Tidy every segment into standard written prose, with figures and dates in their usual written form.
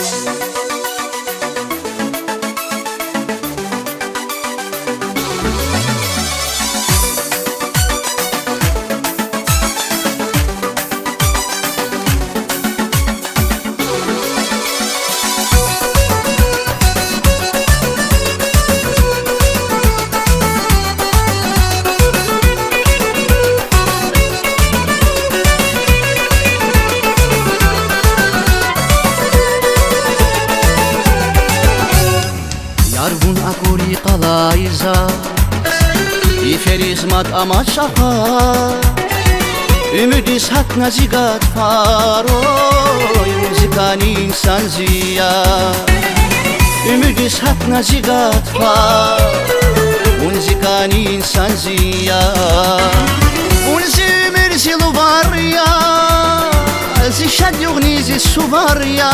Yargun akuri qalayza İferizmat ama şaha Ümidis hak nazigat faroy Muzikani insan ziya Ümidis hak nazigat far Muzikani insan ziya Unzimir zilu var ya Zişad yugnizi su var ya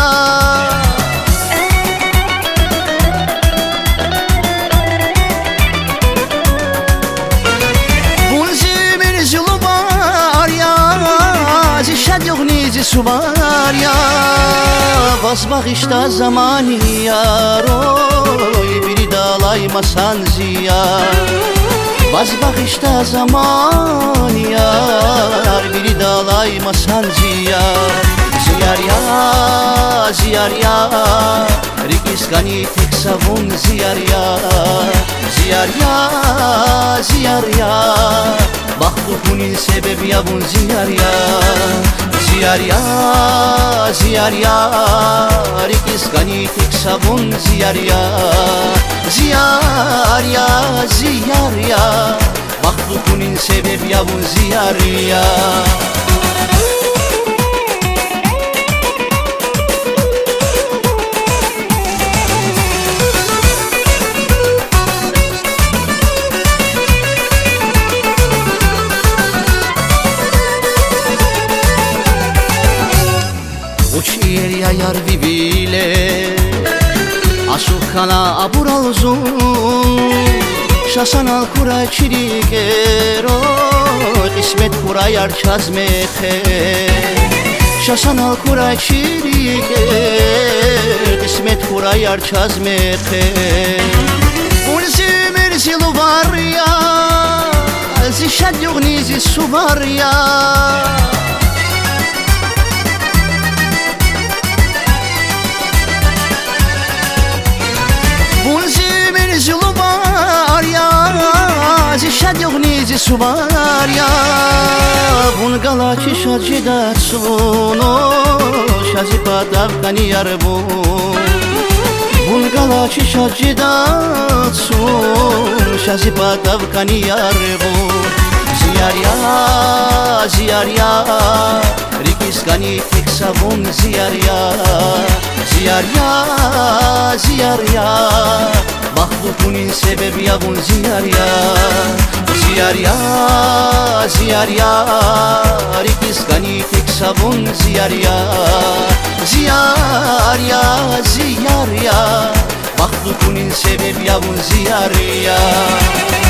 Suvarya vazbaxışda zamanı yaroy biri dalaymasan ziya vazbaxışda zamanı yar biri dalaymasan ziya ziyar ya ziyar ya rikiskani tek savun ziyar ya ziyar ya ziyar ya Baktukunin sebebi ya bun ziyar ya Ziyar ya, ziyar ya Rikiskani tek sabun ziyar ya Ziyar ya, ziyar ya Baktukunin sebebi ya bun ziyar ya Uçiyer yayar bibile Asukana abural uzun Şasan al kura çirikero İsmet kura yar çazmehe Şasan al kura çiriker İsmet kura yar çazmehe Unzimir zilu var ya Zişad yugnizi su var ya Zişad yugnizi su var ya Bun galaçi şacidat suno Şazipa davkani yar bu Bun galaçi şacidat sun Şazipa davkani yar bu Ziyar ya, ziyar ya Rikiskani tek savun ziyar ya Ziyar ya, ziyar ya Baktukunin sebebi ya bun ziyar ya Ziyar ya, ziyar ya Rikiskani tek savun ziyar ya Ziyar ya, ziyar ya Baktukunin sebebi ya bun ziyar ya